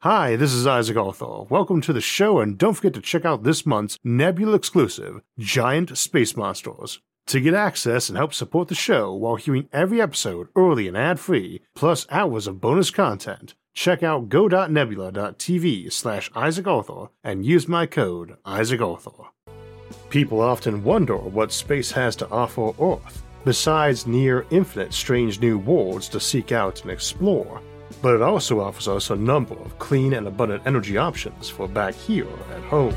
Hi, this is Isaac Arthur. Welcome to the show, and don't forget to check out this month's Nebula exclusive, Giant Space Monsters. To get access and help support the show while hearing every episode early and ad-free, plus hours of bonus content, check out go.nebula.tv/IsaacArthur and use my code IsaacArthur. People often wonder what space has to offer Earth, besides near-infinite strange new worlds to seek out and explore. But it also offers us a number of clean and abundant energy options for back here at home.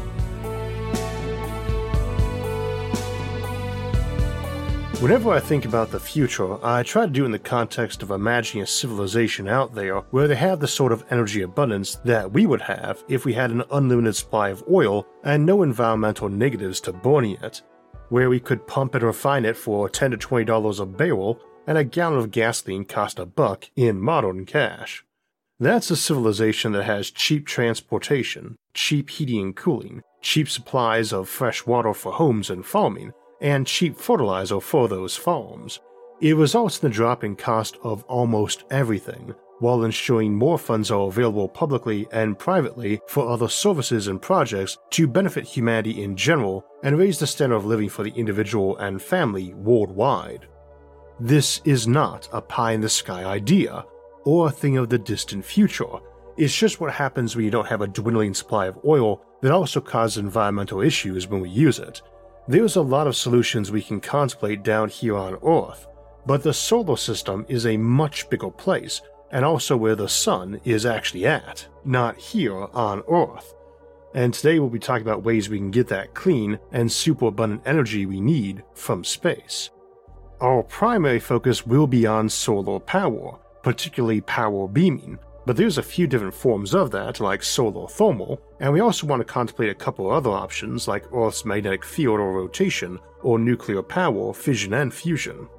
Whenever I think about the future, I try to do it in the context of imagining a civilization out there where they have the sort of energy abundance that we would have if we had an unlimited supply of oil and no environmental negatives to burning it, where we could pump and refine it for $10 to $20 a barrel and a gallon of gasoline cost $1 in modern cash. That's a civilization that has cheap transportation, cheap heating and cooling, cheap supplies of fresh water for homes and farming, and cheap fertilizer for those farms. It results in the drop in cost of almost everything, while ensuring more funds are available publicly and privately for other services and projects to benefit humanity in general and raise the standard of living for the individual and family worldwide. This is not a pie-in-the-sky idea, or a thing of the distant future. It's just what happens when you don't have a dwindling supply of oil that also causes environmental issues when we use it. There's a lot of solutions we can contemplate down here on Earth, but the solar system is a much bigger place, and also where the sun is actually at, not here on Earth. And today we'll be talking about ways we can get that clean and super abundant energy we need from space. Our primary focus will be on solar power, particularly power beaming, but there's a few different forms of that, like solar thermal, and we also want to contemplate a couple other options like Earth's magnetic field or rotation, or nuclear power, fission and fusion.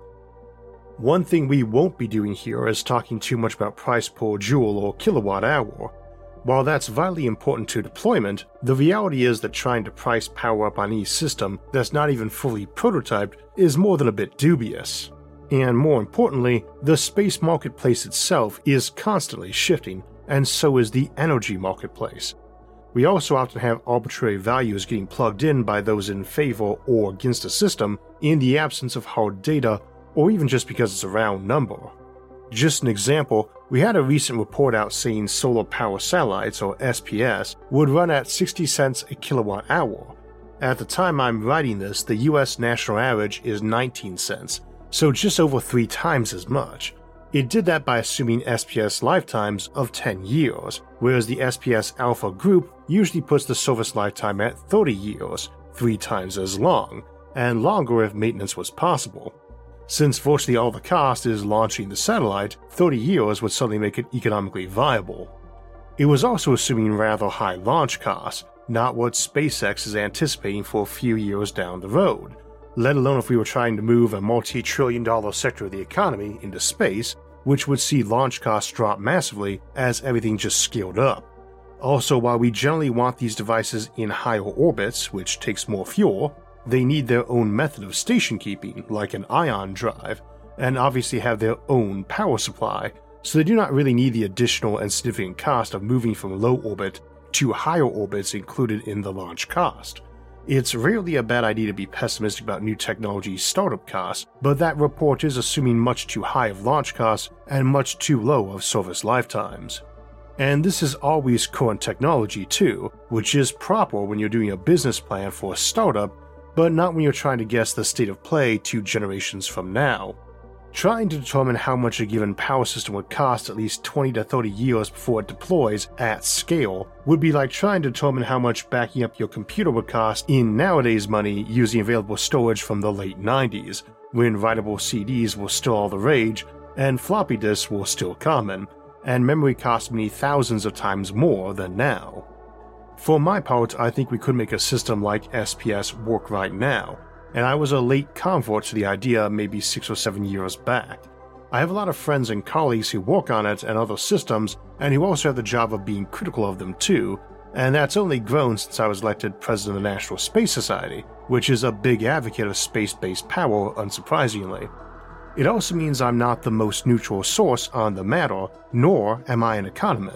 One thing we won't be doing here is talking too much about price per joule or kilowatt hour. While that's vitally important to deployment, the reality is that trying to price power up on any system that's not even fully prototyped is more than a bit dubious. And more importantly, the space marketplace itself is constantly shifting, and so is the energy marketplace. We also often have arbitrary values getting plugged in by those in favor or against a system in the absence of hard data, or even just because it's a round number. Just an example, we had a recent report out saying solar power satellites, or SPS, would run at 60 cents a kilowatt hour. At the time I'm writing this, the US national average is 19 cents, so just over 3 times as much. It did that by assuming SPS lifetimes of 10 years, whereas the SPS Alpha group usually puts the service lifetime at 30 years, 3 times as long, and longer if maintenance was possible. Since virtually all the cost is launching the satellite, 30 years would suddenly make it economically viable. It was also assuming rather high launch costs, not what SpaceX is anticipating for a few years down the road, let alone if we were trying to move a multi-trillion-dollar sector of the economy into space, which would see launch costs drop massively as everything just scaled up. Also, while we generally want these devices in higher orbits, which takes more fuel, they need their own method of station keeping, like an ion drive, and obviously have their own power supply, so they do not really need the additional and significant cost of moving from low orbit to higher orbits included in the launch cost. It's rarely a bad idea to be pessimistic about new technology startup costs, but that report is assuming much too high of launch costs and much too low of service lifetimes. And this is always current technology too, which is proper when you're doing a business plan for a startup, but not when you're trying to guess the state of play 2 generations from now. Trying to determine how much a given power system would cost at least 20 to 30 years before it deploys at scale would be like trying to determine how much backing up your computer would cost in nowadays money using available storage from the late 90s, when writable CDs were still all the rage and floppy disks were still common, and memory cost many thousands of times more than now. For my part, I think we could make a system like SPS work right now, and I was a late convert to the idea maybe 6 or 7 years back. I have a lot of friends and colleagues who work on it and other systems, and who also have the job of being critical of them too, and that's only grown since I was elected president of the National Space Society, which is a big advocate of space-based power, unsurprisingly. It also means I'm not the most neutral source on the matter, nor am I an economist.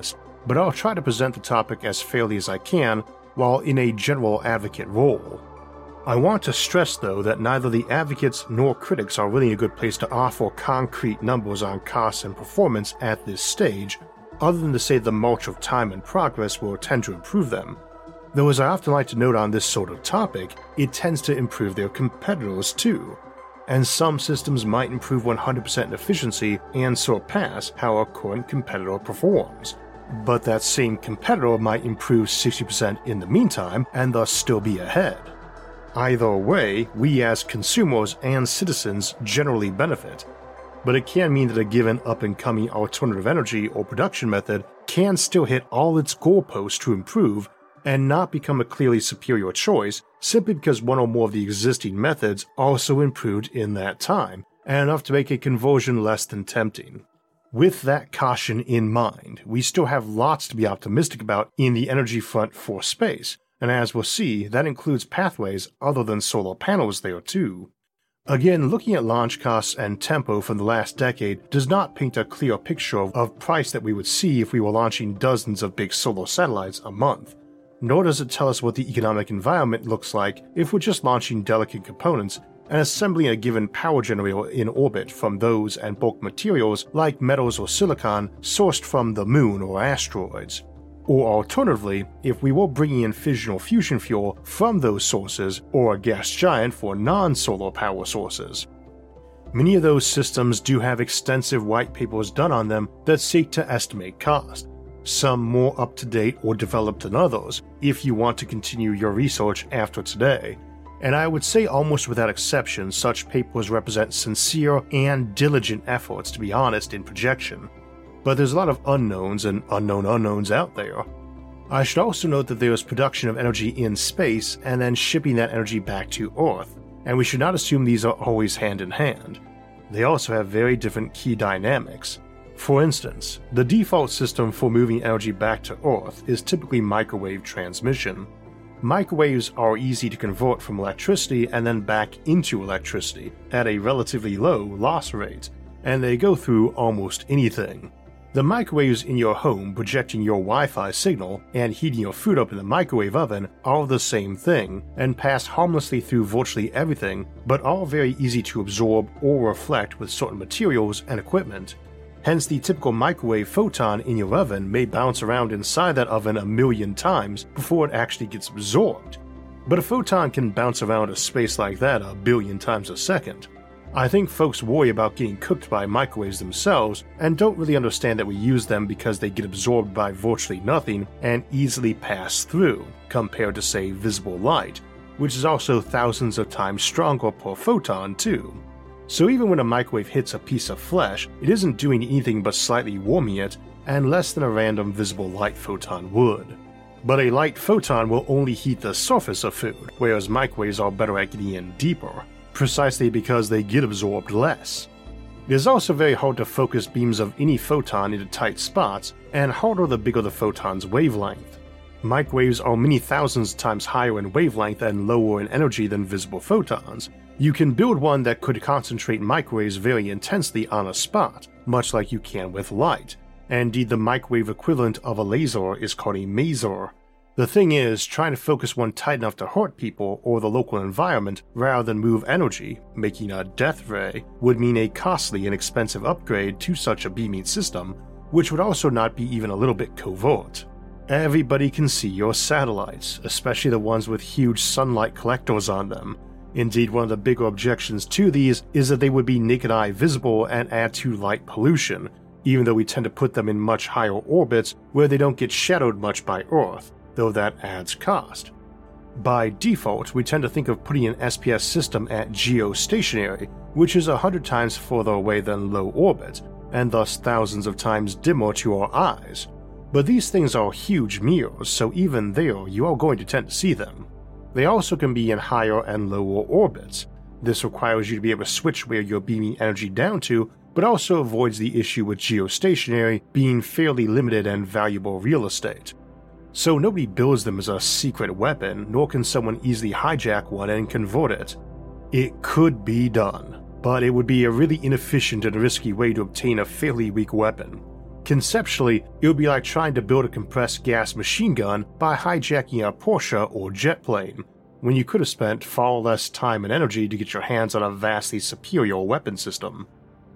but I'll try to present the topic as fairly as I can while in a general advocate role. I want to stress though that neither the advocates nor critics are really a good place to offer concrete numbers on costs and performance at this stage, other than to say the march of time and progress will tend to improve them. Though as I often like to note on this sort of topic, it tends to improve their competitors too. And some systems might improve 100% in efficiency and surpass how a current competitor performs. But that same competitor might improve 60% in the meantime and thus still be ahead. Either way, we as consumers and citizens generally benefit, but it can mean that a given up-and-coming alternative energy or production method can still hit all its goalposts to improve and not become a clearly superior choice simply because one or more of the existing methods also improved in that time, and enough to make a conversion less than tempting. With that caution in mind, we still have lots to be optimistic about in the energy front for space, and as we'll see, that includes pathways other than solar panels there too. Again, looking at launch costs and tempo from the last decade does not paint a clear picture of price that we would see if we were launching dozens of big solar satellites a month, nor does it tell us what the economic environment looks like if we're just launching delicate components and assembling a given power generator in orbit from those and bulk materials like metals or silicon sourced from the moon or asteroids. Or alternatively, if we were bringing in fission or fusion fuel from those sources or a gas giant for non-solar power sources. Many of those systems do have extensive white papers done on them that seek to estimate cost, some more up-to-date or developed than others if you want to continue your research after today, and I would say almost without exception such papers represent sincere and diligent efforts to be honest in projection. But there's a lot of unknowns and unknown unknowns out there. I should also note that there is production of energy in space and then shipping that energy back to Earth, and we should not assume these are always hand in hand. They also have very different key dynamics. For instance, the default system for moving energy back to Earth is typically microwave transmission. Microwaves are easy to convert from electricity and then back into electricity at a relatively low loss rate, and they go through almost anything. The microwaves in your home projecting your Wi-Fi signal and heating your food up in the microwave oven are the same thing and pass harmlessly through virtually everything, but are very easy to absorb or reflect with certain materials and equipment. Hence, the typical microwave photon in your oven may bounce around inside that oven a million times before it actually gets absorbed. But a photon can bounce around a space like that a billion times a second. I think folks worry about getting cooked by microwaves themselves and don't really understand that we use them because they get absorbed by virtually nothing and easily pass through, compared to say visible light, which is also thousands of times stronger per photon too. So even when a microwave hits a piece of flesh, it isn't doing anything but slightly warming it, and less than a random visible light photon would. But a light photon will only heat the surface of food, whereas microwaves are better at getting in deeper, precisely because they get absorbed less. It is also very hard to focus beams of any photon into tight spots, and harder the bigger the photon's wavelength. Microwaves are many thousands times higher in wavelength and lower in energy than visible photons. You can build one that could concentrate microwaves very intensely on a spot, much like you can with light. Indeed, the microwave equivalent of a laser is called a maser. The thing is, trying to focus one tight enough to hurt people or the local environment rather than move energy, making a death ray, would mean a costly and expensive upgrade to such a beaming system, which would also not be even a little bit covert. Everybody can see your satellites, especially the ones with huge sunlight collectors on them. Indeed, one of the bigger objections to these is that they would be naked eye visible and add to light pollution, even though we tend to put them in much higher orbits where they don't get shadowed much by Earth, though that adds cost. By default, we tend to think of putting an SPS system at geostationary, which is 100 times further away than low orbit, and thus thousands of times dimmer to our eyes. But these things are huge mirrors, so even there you are going to tend to see them. They also can be in higher and lower orbits. This requires you to be able to switch where you're beaming energy down to, but also avoids the issue with geostationary being fairly limited and valuable real estate. So nobody builds them as a secret weapon, nor can someone easily hijack one and convert it. It could be done, but it would be a really inefficient and risky way to obtain a fairly weak weapon. Conceptually, it would be like trying to build a compressed gas machine gun by hijacking a Porsche or jet plane, when you could have spent far less time and energy to get your hands on a vastly superior weapon system.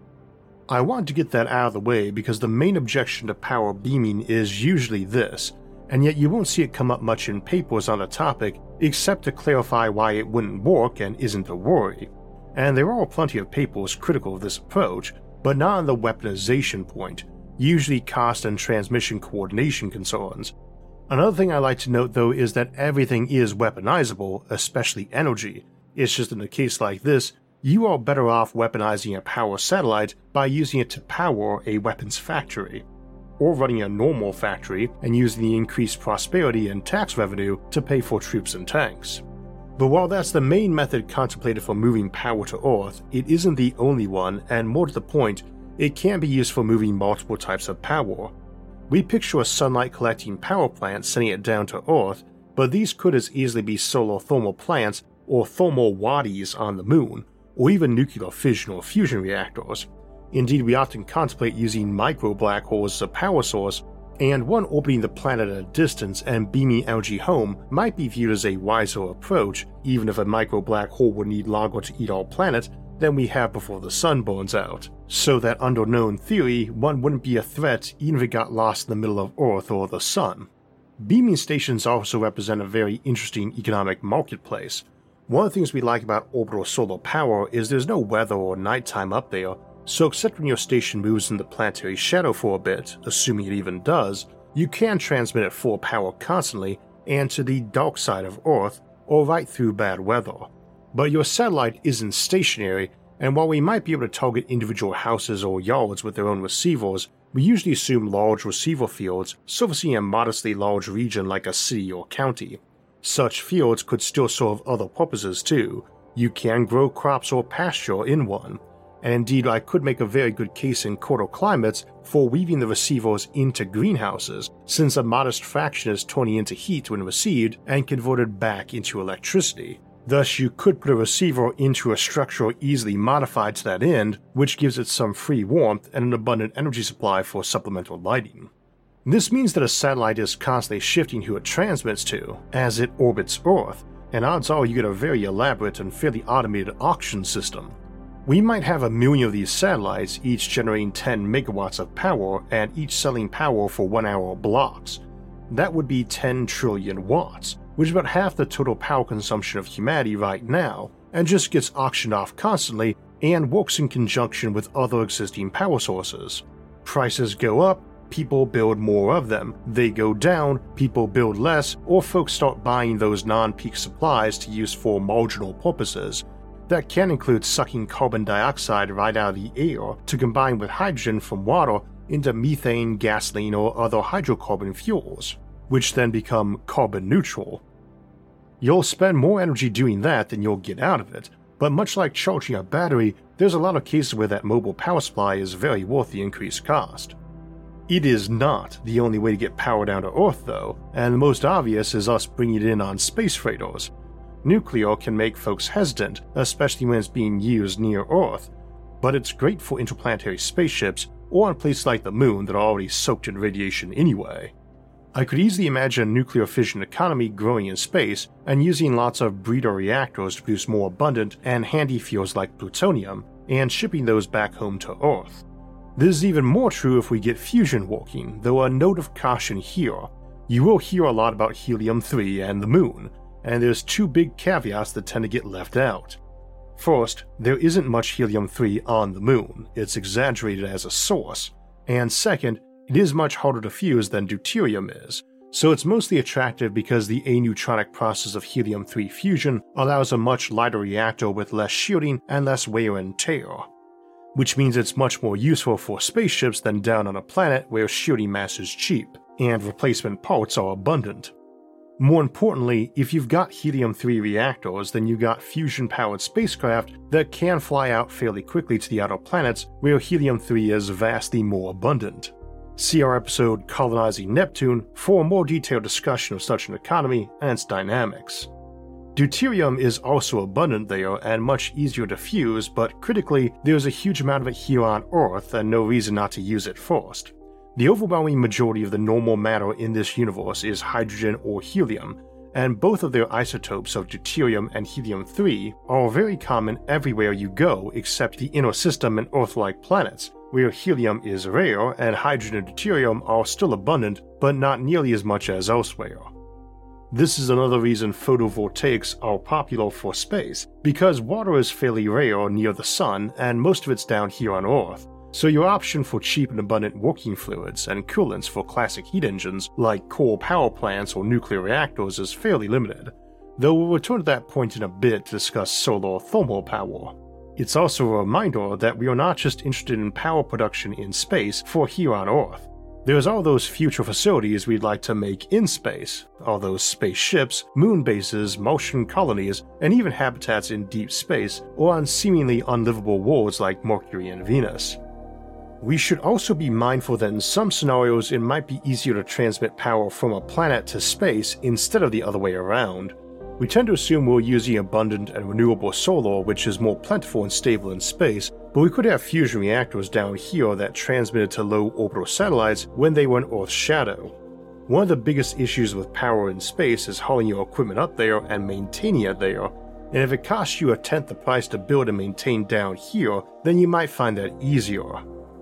I want to get that out of the way because the main objection to power beaming is usually this, and yet you won't see it come up much in papers on the topic except to clarify why it wouldn't work and isn't a worry. And there are plenty of papers critical of this approach, but not on the weaponization point, usually cost and transmission coordination concerns. Another thing I like to note though is that everything is weaponizable, especially energy. It's just in a case like this, you are better off weaponizing a power satellite by using it to power a weapons factory, or running a normal factory and using the increased prosperity and tax revenue to pay for troops and tanks. But while that's the main method contemplated for moving power to Earth, it isn't the only one, and more to the point, it can be used for moving multiple types of power. We picture a sunlight collecting power plant sending it down to Earth, but these could as easily be solar thermal plants or thermal wadis on the moon, or even nuclear fission or fusion reactors. Indeed, we often contemplate using micro black holes as a power source, and one orbiting the planet at a distance and beaming energy home might be viewed as a wiser approach, even if a micro black hole would need longer to eat our planet than we have before the sun burns out. So that under known theory, one wouldn't be a threat even if it got lost in the middle of Earth or the sun. Beaming stations also represent a very interesting economic marketplace. One of the things we like about orbital solar power is there's no weather or nighttime up there, so except when your station moves in the planetary shadow for a bit, assuming it even does, you can transmit it full power constantly and to the dark side of Earth or right through bad weather. But your satellite isn't stationary, and while we might be able to target individual houses or yards with their own receivers, we usually assume large receiver fields servicing a modestly large region like a city or county. Such fields could still serve other purposes too. You can grow crops or pasture in one, and indeed I could make a very good case in colder climates for weaving the receivers into greenhouses, since a modest fraction is turning into heat when received and converted back into electricity. Thus, you could put a receiver into a structure easily modified to that end, which gives it some free warmth and an abundant energy supply for supplemental lighting. This means that a satellite is constantly shifting who it transmits to as it orbits Earth, and odds are you get a very elaborate and fairly automated auction system. We might have 1 million of these satellites, each generating 10 megawatts of power and each selling power for 1 hour blocks. That would be 10 trillion watts, which is about half the total power consumption of humanity right now, and just gets auctioned off constantly and works in conjunction with other existing power sources. Prices go up, people build more of them. They go down, people build less, or folks start buying those non-peak supplies to use for marginal purposes. That can include sucking carbon dioxide right out of the air to combine with hydrogen from water into methane, gasoline, or other hydrocarbon fuels, which then become carbon neutral. You'll spend more energy doing that than you'll get out of it, but much like charging a battery, there's a lot of cases where that mobile power supply is very worth the increased cost. It is not the only way to get power down to Earth though, and the most obvious is us bringing it in on space freighters. Nuclear can make folks hesitant, especially when it's being used near Earth, but it's great for interplanetary spaceships or on places like the moon that are already soaked in radiation anyway. I could easily imagine a nuclear fission economy growing in space and using lots of breeder reactors to produce more abundant and handy fuels like plutonium, and shipping those back home to Earth. This is even more true if we get fusion working, though a note of caution here. You will hear a lot about helium-3 and the moon, and there's 2 big caveats that tend to get left out. First, there isn't much helium-3 on the moon, it's exaggerated as a source, and second, it is much harder to fuse than deuterium is, so it's mostly attractive because the aneutronic process of helium-3 fusion allows a much lighter reactor with less shielding and less wear and tear, which means it's much more useful for spaceships than down on a planet where shielding mass is cheap, and replacement parts are abundant. More importantly, if you've got helium-3 reactors, then you've got fusion-powered spacecraft that can fly out fairly quickly to the outer planets where helium-3 is vastly more abundant. See our episode Colonizing Neptune for a more detailed discussion of such an economy and its dynamics. Deuterium is also abundant there and much easier to fuse, but critically, there's a huge amount of it here on Earth and no reason not to use it first. The overwhelming majority of the normal matter in this universe is hydrogen or helium, and both of their isotopes of deuterium and helium-3 are very common everywhere you go except the inner system and Earth-like planets, where helium is rare and hydrogen and deuterium are still abundant but not nearly as much as elsewhere. This is another reason photovoltaics are popular for space, because water is fairly rare near the sun and most of it's down here on Earth, so your option for cheap and abundant working fluids and coolants for classic heat engines like coal power plants or nuclear reactors is fairly limited, though we'll return to that point in a bit to discuss solar thermal power. It's also a reminder that we are not just interested in power production in space for here on Earth. There's all those future facilities we'd like to make in space, all those spaceships, moon bases, Martian colonies, and even habitats in deep space or on seemingly unlivable worlds like Mercury and Venus. We should also be mindful that in some scenarios it might be easier to transmit power from a planet to space instead of the other way around. We tend to assume we're using abundant and renewable solar, which is more plentiful and stable in space, but we could have fusion reactors down here that transmitted to low orbital satellites when they were in Earth's shadow. One of the biggest issues with power in space is hauling your equipment up there and maintaining it there, and if it costs you a tenth the price to build and maintain down here, then you might find that easier.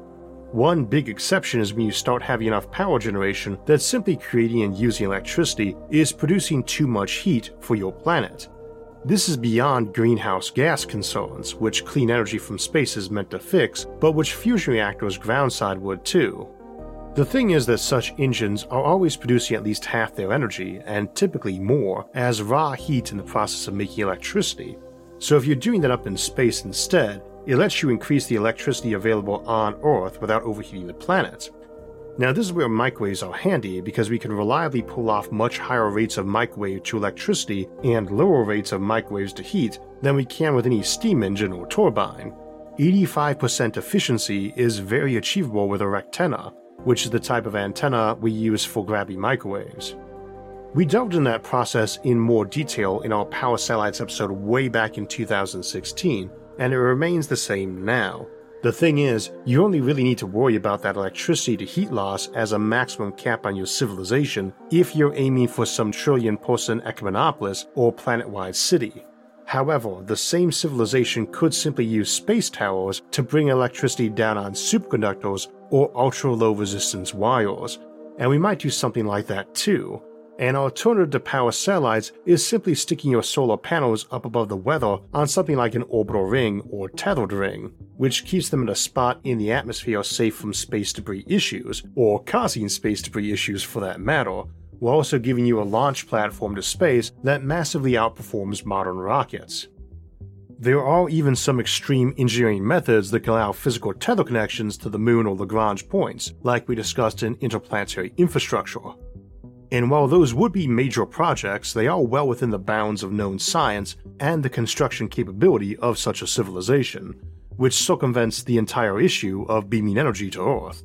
One big exception is when you start having enough power generation that simply creating and using electricity is producing too much heat for your planet. This is beyond greenhouse gas concerns, which clean energy from space is meant to fix, but which fusion reactors groundside would too. The thing is that such engines are always producing at least half their energy, and typically more, as raw heat in the process of making electricity. So if you're doing that up in space instead, it lets you increase the electricity available on Earth without overheating the planet. Now this is where microwaves are handy because we can reliably pull off much higher rates of microwave to electricity and lower rates of microwaves to heat than we can with any steam engine or turbine. 85% efficiency is very achievable with a rectenna, which is the type of antenna we use for gravity microwaves. We delved in that process in more detail in our Power Satellites episode way back in 2016, and it remains the same now. The thing is, you only really need to worry about that electricity to heat loss as a maximum cap on your civilization if you're aiming for some trillion-person Ecumenopolis or planet-wide city. However, the same civilization could simply use space towers to bring electricity down on superconductors or ultra-low resistance wires, and we might do something like that too. An alternative to power satellites is simply sticking your solar panels up above the weather on something like an orbital ring or tethered ring, which keeps them in a spot in the atmosphere safe from space debris issues, or causing space debris issues for that matter, while also giving you a launch platform to space that massively outperforms modern rockets. There are even some extreme engineering methods that can allow physical tether connections to the moon or Lagrange points, like we discussed in Interplanetary Infrastructure. And while those would be major projects, they are well within the bounds of known science and the construction capability of such a civilization, which circumvents the entire issue of beaming energy to Earth.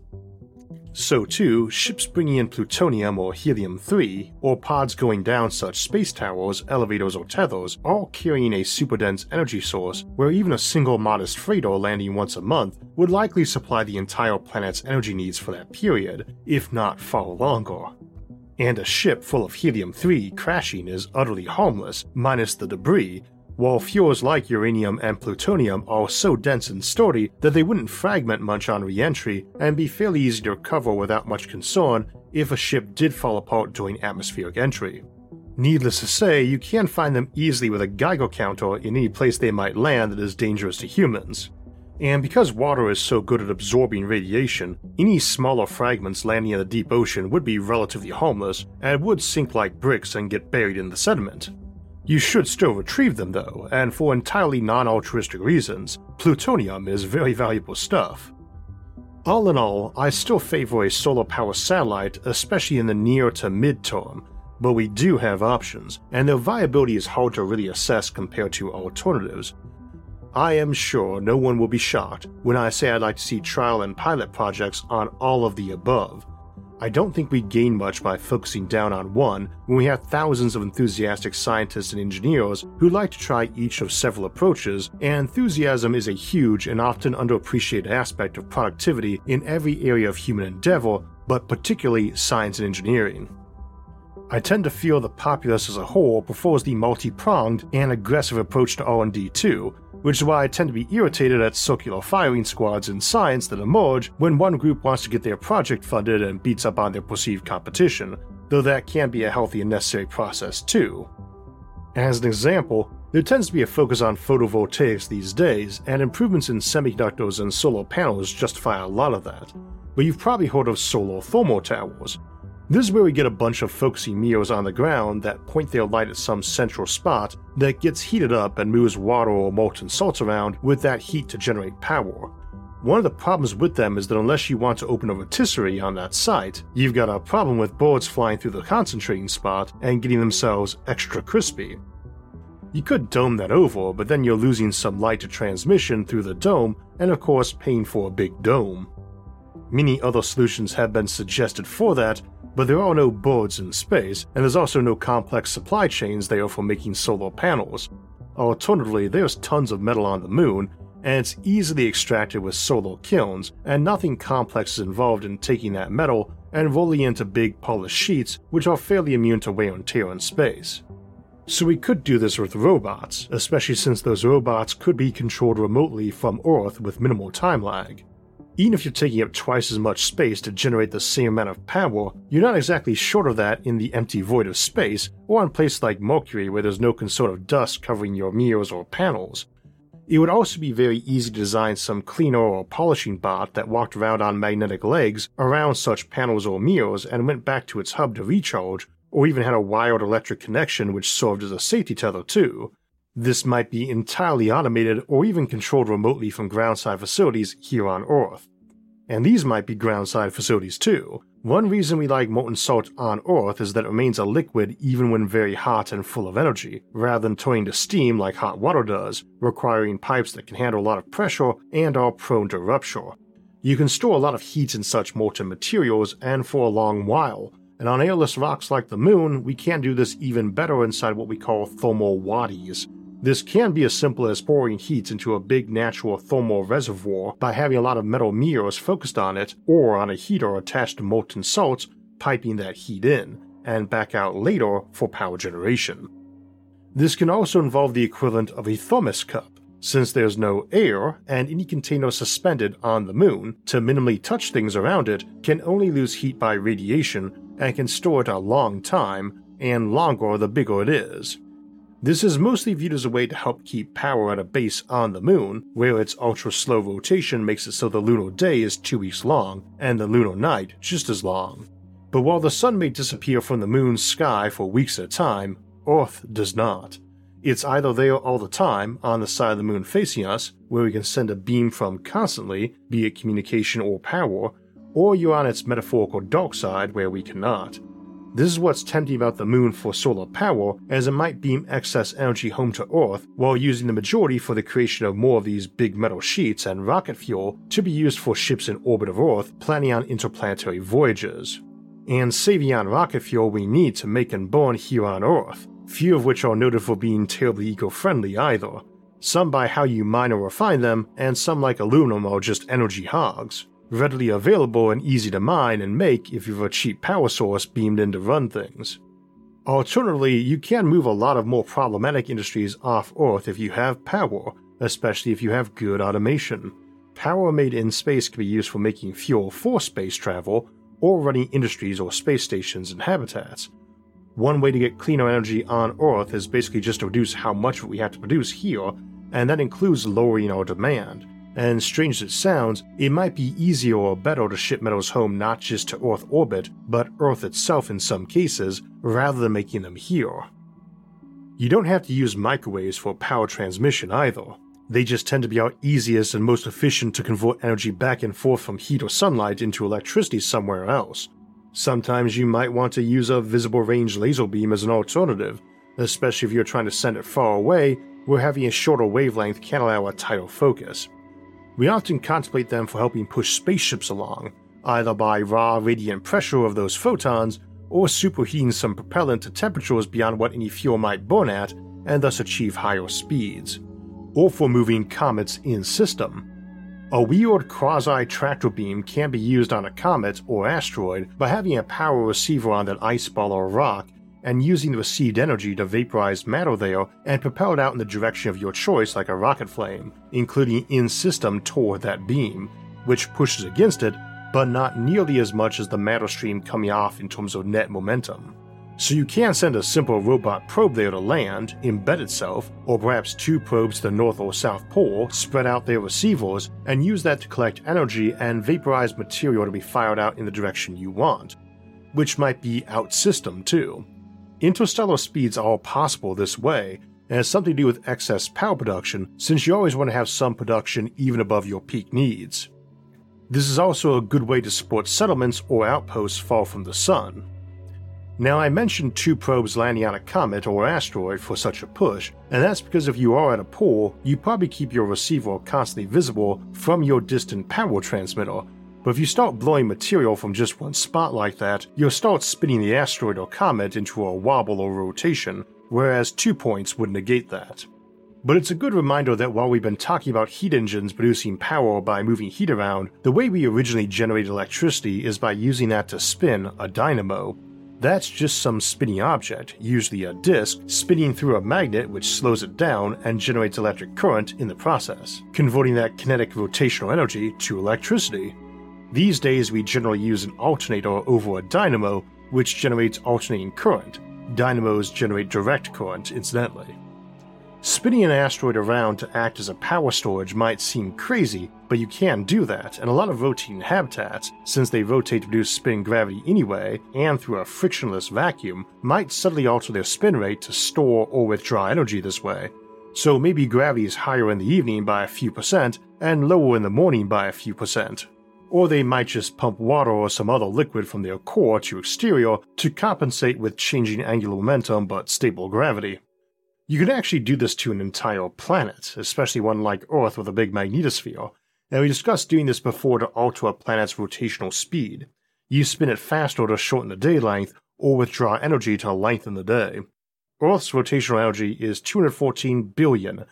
So too, ships bringing in plutonium or helium-3, or pods going down such space towers, elevators, or tethers, all carrying a super-dense energy source where even a single modest freighter landing once a month would likely supply the entire planet's energy needs for that period, if not far longer. And a ship full of helium-3 crashing is utterly harmless, minus the debris, while fuels like uranium and plutonium are so dense and sturdy that they wouldn't fragment much on re-entry and be fairly easy to recover without much concern if a ship did fall apart during atmospheric entry. Needless to say, you can find them easily with a Geiger counter in any place they might land that is dangerous to humans. And because water is so good at absorbing radiation, any smaller fragments landing in the deep ocean would be relatively harmless and would sink like bricks and get buried in the sediment. You should still retrieve them though, and for entirely non-altruistic reasons, plutonium is very valuable stuff. All in all, I still favor a solar power satellite, especially in the near to mid-term, but we do have options, and their viability is hard to really assess compared to alternatives. I am sure no one will be shocked when I say I'd like to see trial and pilot projects on all of the above. I don't think we gain much by focusing down on one when we have thousands of enthusiastic scientists and engineers who like to try each of several approaches, and enthusiasm is a huge and often underappreciated aspect of productivity in every area of human endeavor, but particularly science and engineering. I tend to feel the populace as a whole prefers the multi-pronged and aggressive approach to R&D too, which is why I tend to be irritated at circular firing squads in science that emerge when one group wants to get their project funded and beats up on their perceived competition, though that can be a healthy and necessary process too. As an example, there tends to be a focus on photovoltaics these days, and improvements in semiconductors and solar panels justify a lot of that, but you've probably heard of solar thermal towers. This is where we get a bunch of focusing mirrors on the ground that point their light at some central spot that gets heated up and moves water or molten salts around with that heat to generate power. One of the problems with them is that unless you want to open a rotisserie on that site, you've got a problem with birds flying through the concentrating spot and getting themselves extra crispy. You could dome that over, but then you're losing some light to transmission through the dome and of course paying for a big dome. Many other solutions have been suggested for that, but there are no birds in space, and there's also no complex supply chains there for making solar panels. Alternatively, there's tons of metal on the moon, and it's easily extracted with solar kilns, and nothing complex is involved in taking that metal and rolling it into big polished sheets which are fairly immune to wear and tear in space. So we could do this with robots, especially since those robots could be controlled remotely from Earth with minimal time lag. Even if you're taking up twice as much space to generate the same amount of power, you're not exactly short of that in the empty void of space, or on places like Mercury where there's no concern of dust covering your mirrors or panels. It would also be very easy to design some cleaner or polishing bot that walked around on magnetic legs around such panels or mirrors and went back to its hub to recharge, or even had a wired electric connection which served as a safety tether too. This might be entirely automated or even controlled remotely from groundside facilities here on Earth. And these might be groundside facilities too. One reason we like molten salt on Earth is that it remains a liquid even when very hot and full of energy, rather than turning to steam like hot water does, requiring pipes that can handle a lot of pressure and are prone to rupture. You can store a lot of heat in such molten materials and for a long while, and on airless rocks like the moon, we can do this even better inside what we call thermal wadis. This can be as simple as pouring heat into a big natural thermal reservoir by having a lot of metal mirrors focused on it or on a heater attached to molten salts, piping that heat in, and back out later for power generation. This can also involve the equivalent of a thermos cup, since there's no air and any container suspended on the moon to minimally touch things around it can only lose heat by radiation and can store it a long time, and longer the bigger it is. This is mostly viewed as a way to help keep power at a base on the moon, where its ultra-slow rotation makes it so the lunar day is 2 weeks long, and the lunar night just as long. But while the sun may disappear from the moon's sky for weeks at a time, Earth does not. It's either there all the time, on the side of the moon facing us, where we can send a beam from constantly, be it communication or power, or you're on its metaphorical dark side where we cannot. This is what's tempting about the moon for solar power, as it might beam excess energy home to Earth while using the majority for the creation of more of these big metal sheets and rocket fuel to be used for ships in orbit of Earth planning on interplanetary voyages. And saving on rocket fuel we need to make and burn here on Earth, few of which are noted for being terribly eco-friendly either. Some by how you mine or refine them, and some like aluminum are just energy hogs. Readily available and easy to mine and make if you have a cheap power source beamed in to run things. Alternatively, you can move a lot of more problematic industries off Earth if you have power, especially if you have good automation. Power made in space can be used for making fuel for space travel, or running industries or space stations and habitats. One way to get cleaner energy on Earth is basically just to reduce how much we have to produce here, and that includes lowering our demand. And strange as it sounds, it might be easier or better to ship metals home not just to Earth orbit, but Earth itself in some cases, rather than making them here. You don't have to use microwaves for power transmission either. They just tend to be our easiest and most efficient to convert energy back and forth from heat or sunlight into electricity somewhere else. Sometimes you might want to use a visible range laser beam as an alternative, especially if you're trying to send it far away, where having a shorter wavelength can allow a tighter focus. We often contemplate them for helping push spaceships along, either by raw radiant pressure of those photons, or superheating some propellant to temperatures beyond what any fuel might burn at, and thus achieve higher speeds, or for moving comets in system. A wheeled quasi-tractor beam can be used on a comet or asteroid by having a power receiver on that ice ball or rock and using the received energy to vaporize matter there and propel it out in the direction of your choice like a rocket flame, including in-system toward that beam, which pushes against it, but not nearly as much as the matter stream coming off in terms of net momentum. So you can send a simple robot probe there to land, embed itself, or perhaps 2 probes to the North or South Pole, spread out their receivers, and use that to collect energy and vaporize material to be fired out in the direction you want, which might be out-system too. Interstellar speeds are all possible this way, and has something to do with excess power production since you always want to have some production even above your peak needs. This is also a good way to support settlements or outposts far from the sun. Now I mentioned 2 probes landing on a comet or asteroid for such a push, and that's because if you are at a pole, you probably keep your receiver constantly visible from your distant power transmitter, but if you start blowing material from just one spot like that, you'll start spinning the asteroid or comet into a wobble or rotation, whereas 2 points would negate that. But it's a good reminder that while we've been talking about heat engines producing power by moving heat around, the way we originally generated electricity is by using that to spin a dynamo. That's just some spinning object, usually a disk, spinning through a magnet which slows it down and generates electric current in the process, converting that kinetic rotational energy to electricity. These days we generally use an alternator over a dynamo, which generates alternating current. Dynamos generate direct current, incidentally. Spinning an asteroid around to act as a power storage might seem crazy, but you can do that, and a lot of rotating habitats, since they rotate to produce spin gravity anyway, and through a frictionless vacuum, might subtly alter their spin rate to store or withdraw energy this way. So maybe gravity is higher in the evening by a few percent, and lower in the morning by a few percent. Or they might just pump water or some other liquid from their core to exterior to compensate with changing angular momentum but stable gravity. You can actually do this to an entire planet, especially one like Earth with a big magnetosphere, and we discussed doing this before to alter a planet's rotational speed. You spin it faster to shorten the day length or withdraw energy to lengthen the day. Earth's rotational energy is 214 billion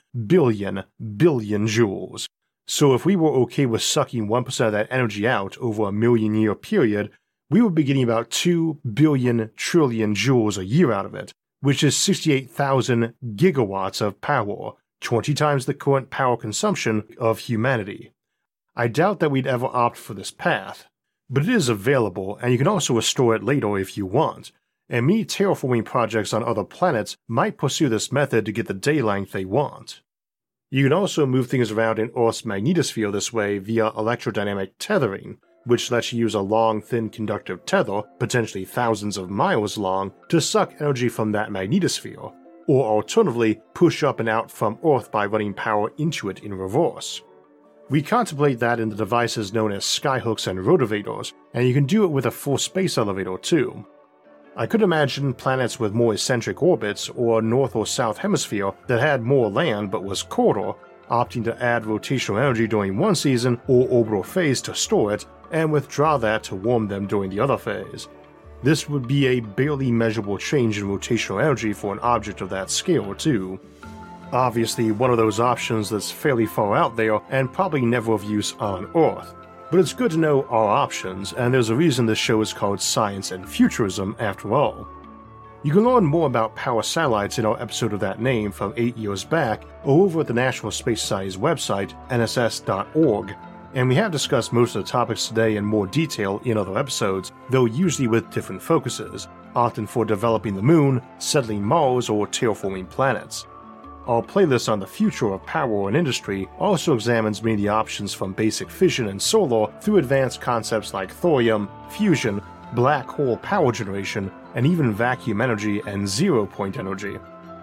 joules. So if we were okay with sucking 1% of that energy out over a million-year period, we would be getting about 2 billion trillion joules a year out of it, which is 68,000 gigawatts of power, 20 times the current power consumption of humanity. I doubt that we'd ever opt for this path, but it is available and you can also restore it later if you want, and many terraforming projects on other planets might pursue this method to get the day length they want. You can also move things around in Earth's magnetosphere this way via electrodynamic tethering, which lets you use a long, thin conductive tether, potentially thousands of miles long, to suck energy from that magnetosphere, or alternatively push up and out from Earth by running power into it in reverse. We contemplate that in the devices known as skyhooks and rotavators, and you can do it with a full space elevator too. I could imagine planets with more eccentric orbits or a north or south hemisphere that had more land but was colder, opting to add rotational energy during one season or orbital phase to store it, and withdraw that to warm them during the other phase. This would be a barely measurable change in rotational energy for an object of that scale too. Obviously one of those options that's fairly far out there and probably never of use on Earth. But it's good to know our options, and there's a reason this show is called Science and Futurism after all. You can learn more about power satellites in our episode of that name from 8 years back, or over at the National Space Society's website, nss.org, and we have discussed most of the topics today in more detail in other episodes, though usually with different focuses, often for developing the Moon, settling Mars, or terraforming planets. Our playlist on the future of power and industry also examines many of the options from basic fission and solar through advanced concepts like thorium, fusion, black hole power generation, and even vacuum energy and zero-point energy.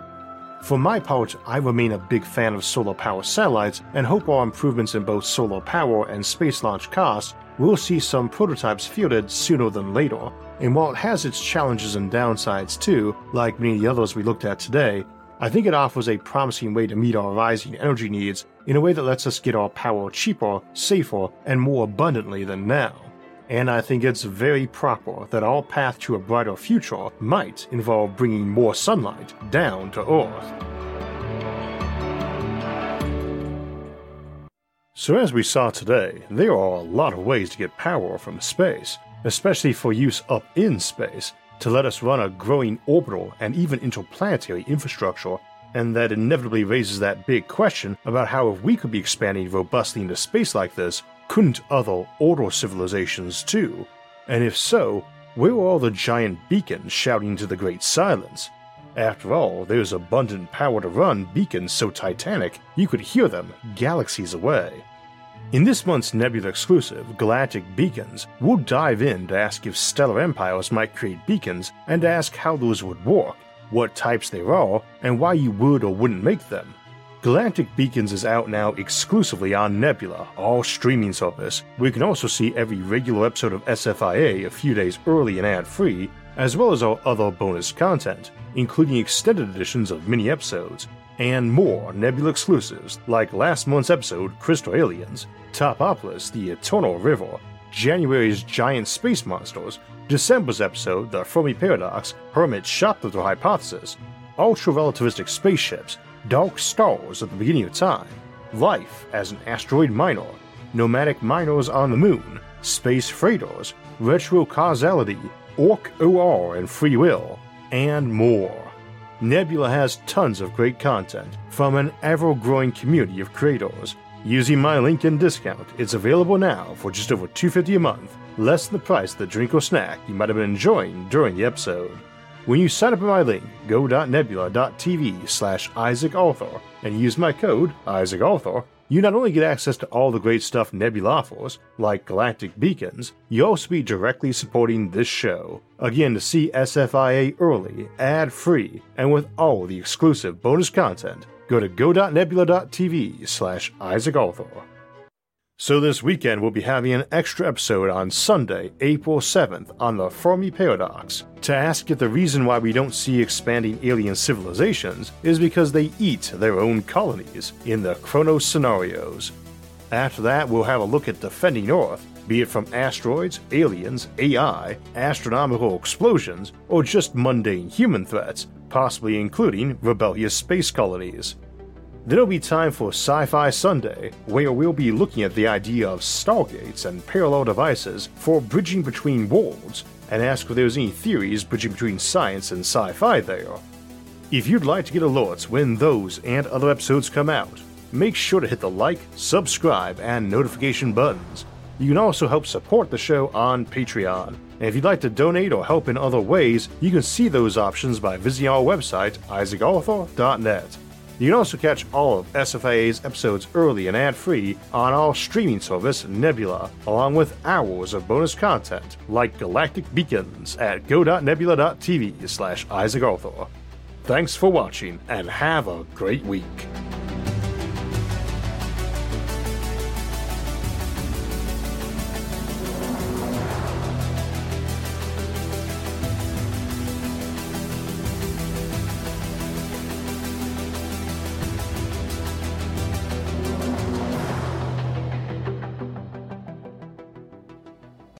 For my part, I remain a big fan of solar power satellites and hope our improvements in both solar power and space launch costs will see some prototypes fielded sooner than later, and while it has its challenges and downsides too, like many of the others we looked at today, I think it offers a promising way to meet our rising energy needs in a way that lets us get our power cheaper, safer, and more abundantly than now. And I think it's very proper that our path to a brighter future might involve bringing more sunlight down to Earth. So as we saw today, there are a lot of ways to get power from space, especially for use up in space, to let us run a growing orbital and even interplanetary infrastructure, and that inevitably raises that big question about how if we could be expanding robustly into space like this, couldn't other older civilizations too? And if so, where are all the giant beacons shouting to the great silence? After all, there's abundant power to run beacons so titanic you could hear them galaxies away. In this month's Nebula exclusive, Galactic Beacons, we'll dive in to ask if stellar empires might create beacons and to ask how those would work, what types there are, and why you would or wouldn't make them. Galactic Beacons is out now exclusively on Nebula, our streaming service, where you can also see every regular episode of SFIA a few days early and ad-free, as well as our other bonus content, including extended editions of mini-episodes, and more Nebula exclusives like last month's episode Crystal Aliens, Topopolis the Eternal River, January's Giant Space Monsters, December's episode The Fermi Paradox, Hermit's Shoplifter Hypothesis, Ultra-Relativistic Spaceships, Dark Stars at the Beginning of Time, Life as an Asteroid Minor, Nomadic Miners on the Moon, Space Freighters, Retro-Causality, Orc-OR and Free Will, and more. Nebula has tons of great content from an ever-growing community of creators. Using my link and discount, it's available now for just over $2.50 a month, less than the price of the drink or snack you might have been enjoying during the episode. When you sign up at my link, go.nebula.tv/IsaacArthur and use my code IsaacArthur, you not only get access to all the great stuff Nebula offers, like Galactic Beacons, you also be directly supporting this show. Again, to see SFIA early, ad-free, and with all the exclusive bonus content, go to go.nebula.tv/IsaacArthur. So this weekend we'll be having an extra episode on Sunday, April 7th on the Fermi Paradox, to ask if the reason why we don't see expanding alien civilizations is because they eat their own colonies in the Kronos scenarios. After that we'll have a look at defending Earth, be it from asteroids, aliens, AI, astronomical explosions, or just mundane human threats, possibly including rebellious space colonies. Then it'll be time for Sci-Fi Sunday, where we'll be looking at the idea of stargates and parallel devices for bridging between worlds, and ask if there's any theories bridging between science and sci-fi there. If you'd like to get alerts when those and other episodes come out, make sure to hit the like, subscribe, and notification buttons. You can also help support the show on Patreon, and if you'd like to donate or help in other ways, you can see those options by visiting our website, isaacarthur.net. You can also catch all of SFIA's episodes early and ad-free on our streaming service Nebula, along with hours of bonus content like Galactic Beacons at go.nebula.tv/IsaacArthur. Thanks for watching and have a great week.